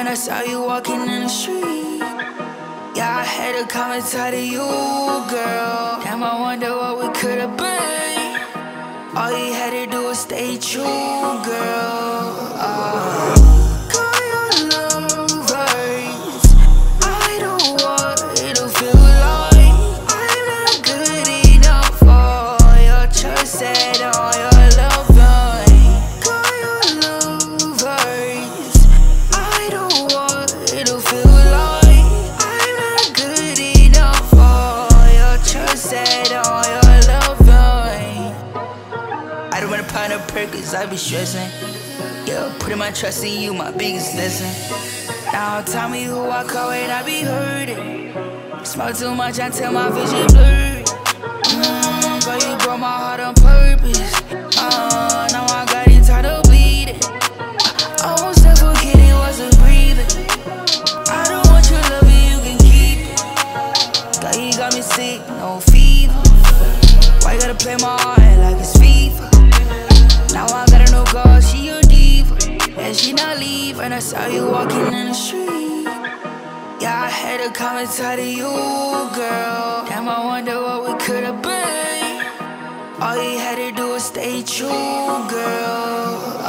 when I saw you walking in the street. Yeah, I had to come and talk to you, girl. Damn, I wonder what we could have been. All you had to do was stay true, girl. Call your lovers. I don't want it to feel like I'm not good enough for your trust and all your love line. Call your lovers. I don't want it to feel like I'm not good enough for your trust and all your love line. I don't wanna pound a perk cause I be stressing. Yeah, putting my trust in you, my biggest lesson. Now tell me who I call when I be hurting. Smoke too much until my vision blurry. Girl, you broke my heart on purpose. Now I got it tired of bleeding. Almost never forget it wasn't breathing. I don't want your love and you can keep it. Girl, you got me sick, no fever. Why you gotta play my heart like it's FIFA? Now I got a new girl, she a diva. And she not leave, and I saw you walking in the street. Yeah, I had to come and talk to you, girl. Damn, I wonder what we could have been. All you had to do was stay true, girl.